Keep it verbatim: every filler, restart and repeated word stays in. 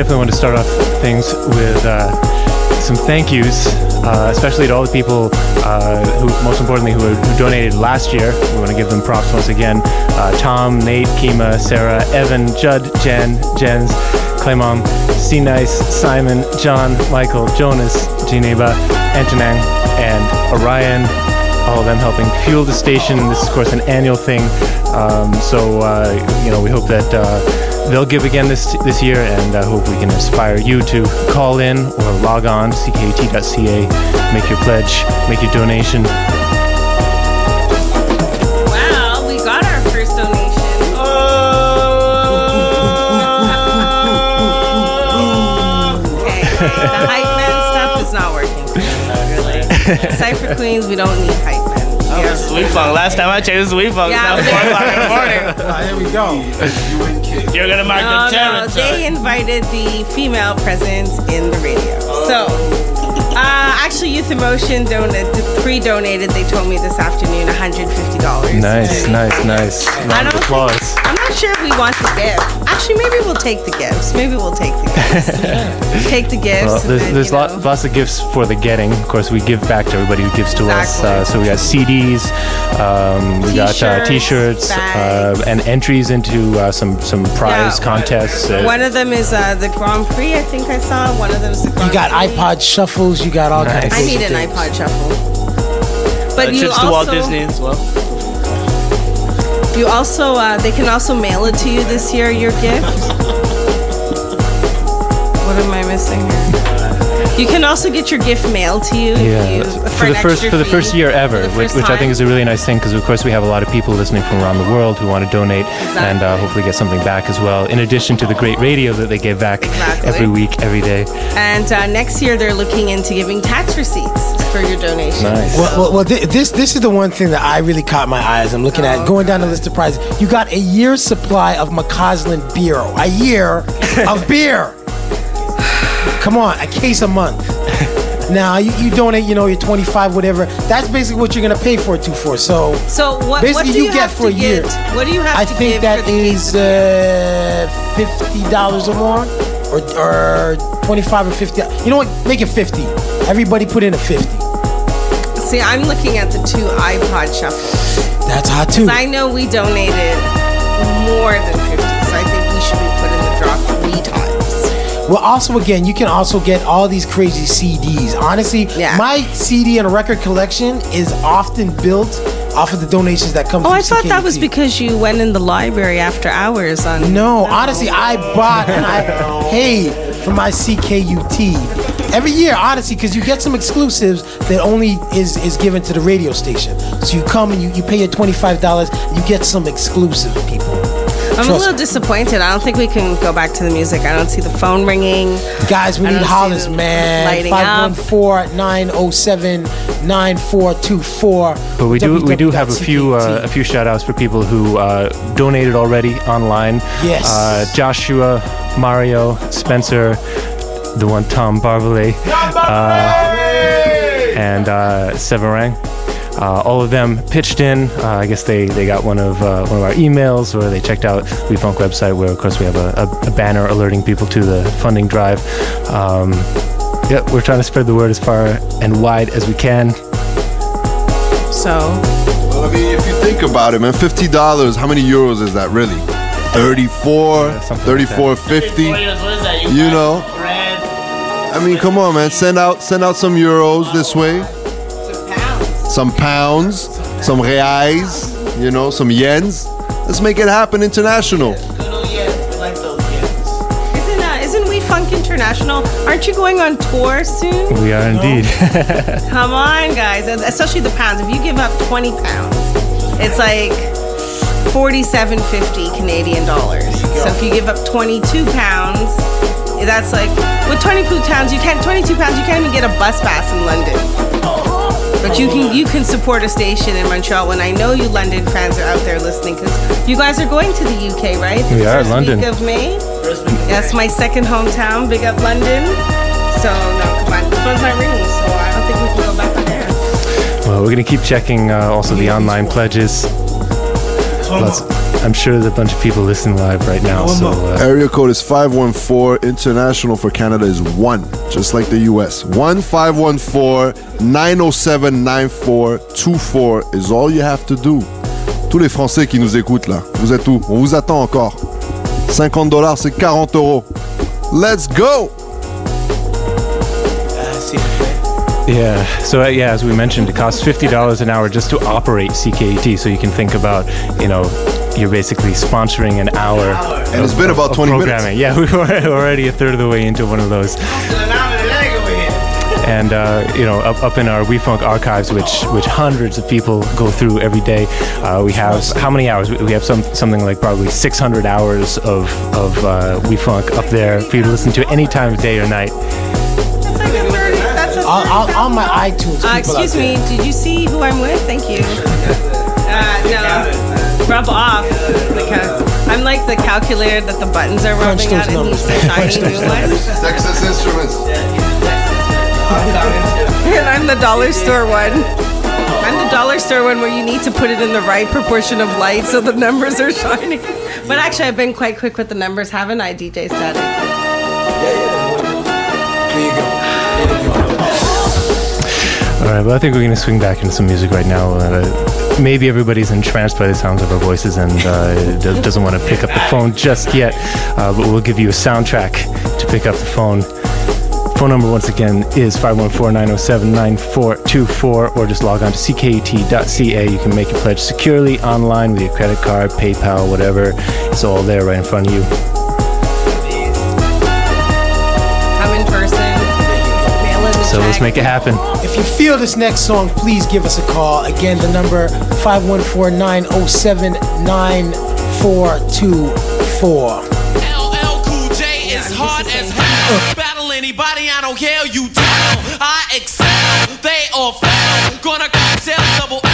definitely want to start off things with uh, some thank yous, uh, especially to all the people uh, who, most importantly, who, who donated last year. We want to give them props once again. Uh, Tom, Nate, Kima, Sarah, Evan, Judd, Jen, Jens, Clemom, C. Nice, Simon, John, Michael, Jonas, Geneva, Antonin, and Orion. All of them helping fuel the station. This is, of course, an annual thing. Um, so, uh, you know, we hope that uh, they'll give again this this year, and I uh, hope we can inspire you to call in or log on to c k u t dot c a, make your pledge, make your donation. Wow, we got our first donation. Okay, the hype man stuff is not working for me, really. Cypher Queens, we don't need hype men. Oh, this is WeFunk. Last time I checked, this is WeFunk. Yeah, it's now four o'clock in the morning. Ah, here we go. You're gonna mark No, the no, territory. they invited the female presence in the radio. So, uh, actually, Youth Emotion donate, pre-donated, they told me this afternoon, one hundred fifty dollars. Nice, nice, nice. I Round of don't applause. think, I'm not sure if we want the gift. Actually, maybe we'll take the gifts. Maybe we'll take the gifts. Take the gifts. Well, and there's then, there's you lot, know. lots of gifts for the getting. Of course, we give back to everybody who gives to us. Exactly. Uh, so we got C Ds, um, we got uh, T-shirts, T-shirts, uh, bags. and entries into uh, some some prize Yeah. contests. Uh, One of them is uh, the Grand Prix, I think I saw. One of them is the Grand You got Prix. iPod shuffles. You got all Nice. kinds of I crazy need an things. iPod shuffle. But Uh, you trips also, to Walt Disney as well. You also, uh, they can also mail it to you this year, your gift. What am I missing here? You can also get your gift mailed to you. Yeah, if you, for the an first extra for the fee. first year For ever, the which, first which I think time. is a really nice thing because of course we have a lot of people listening from around the world who want to donate and uh, hopefully get something back as well. In addition to the great radio that they give back Exactly. every week, every day. And uh, next year they're looking into giving tax receipts for your donation. Nice. Well, well, well thi- this this is the one thing that I really caught my eye as I'm looking at going down the list of prizes. You got a year's supply of McCausland beer. A year of beer. Come on, a case a month. Now you, you donate, you know, you're twenty-five, whatever. That's basically what you're gonna pay for it to for. So So what, Basically, what do you you, get have for to a year. get? What do you have I to think give that for the case is of beer? uh, fifty dollars or more, or or twenty-five or fifty. You know what? Make it fifty. Everybody put in a fifty. See, I'm looking at the two iPod shuffles. That's hot too. I know we donated more than fifty, so I think we should be put in the draw three times. Well, also again, you can also get all these crazy C Ds. Honestly, Yeah. my C D and record collection is often built off of the donations that come Oh, from I thought that was C K U T. because you went in the library after hours on. No, honestly, I bought and I paid for my C K U T every year, honestly, because you get some exclusives that only is, is given to the radio station. So you come and you, you pay your twenty-five dollars, you get some exclusive, people. I'm a Trust little me. disappointed. I don't think we can go back to the music. I don't see the phone ringing. Guys, we I need don't see hollers, them man. lighting five one four, nine oh seven, nine four two four. But we do we do have a few uh, a few shout outs for people who uh, donated already online. Yes. Uh, Joshua, Mario, Spencer, the one Tom Barbalet, uh, and uh, Severin. Uh, all of them pitched in. Uh, I guess they, they got one of uh, one of our emails, or they checked out WeFunk website, where of course we have a, a, a banner alerting people to the funding drive. Um, yeah, we're trying to spread the word as far and wide as we can. So Well, I mean, if you think about it, man, fifty dollars, how many euros is that really? thirty-four, Yeah, something like thirty-four fifty. What is that? You buy know. bread. I mean, come on, man. Send out send out some euros this way. Some pounds, some reais, you know, some yens. Let's make it happen international. Good old yens. We like those yens. isn't uh, isn't We Funk International? Aren't you going on tour soon? We are indeed. Come on, guys. Especially the pounds. If you give up twenty pounds, it's like forty-seven fifty Canadian dollars. So if you give up twenty-two pounds, that's like with twenty-two pounds, you can't twenty-two pounds. You can't even get a bus pass in London. But you can you can support a station in Montreal. And I know you London fans are out there listening because you guys are going to the U K, right? The We are, first London. Week of May. That's my second hometown. Big up London. So no, come on, the phone's not ringing, so I don't think we can go back on air. Well, we're going to keep checking uh, also the online pledges. Lots, I'm sure there's a bunch of people listening live right now. One So more. uh, Area code is five one four. International for Canada is one, just like the U S. one five one four nine zero seven nine four two four is all you have to do. Tous les Français qui nous écoutent là, vous êtes où? On vous attend encore. cinquante dollars, c'est quarante euros. Let's go! Yeah. So uh, yeah, as we mentioned, it costs fifty dollars an hour just to operate C K E T. So you can think about, you know, you're basically sponsoring an hour. And it's been about of twenty minutes. programming. Yeah, we were already a third of the way into one of those. And uh, you know, up, up in our WeFunk archives, which which hundreds of people go through every day, uh, we have how many hours? We we have some something like probably six hundred hours of of uh, WeFunk up there for you to listen to any time of day or night. That's like a thirty. That's a On, on, on my iTunes. Uh, people out excuse me, there. did you see who I'm with? Thank you. Uh, no, rub off. The cal- I'm like the calculator that the buttons are Crunch rubbing those out and he's the numbers. shiny new one. Texas Instruments. And I'm the dollar store one. I'm the dollar store one where you need to put it in the right proportion of light so the numbers are shining. But actually, I've been quite quick with the numbers, haven't I, D J Static? There you go. There you go. All right, well, I think we're going to swing back into some music right now. Uh, maybe everybody's entranced by the sounds of our voices and uh, do- doesn't want to pick up the phone just yet, uh, but we'll give you a soundtrack to pick up the phone. Phone number, once again, is five one four nine zero seven nine four two four, or just log on to c k e t dot c a. You can make your pledge securely online with your credit card, PayPal, whatever. It's all there right in front of you. I'm in person. Mail in the So let's check. make it happen. If you feel this next song, please give us a call. Again, the number five one four nine zero seven nine four two four. L L Cool J is hard as hell. Battle anybody, I don't care, you down. I excel, they all fail. Gonna cocktail double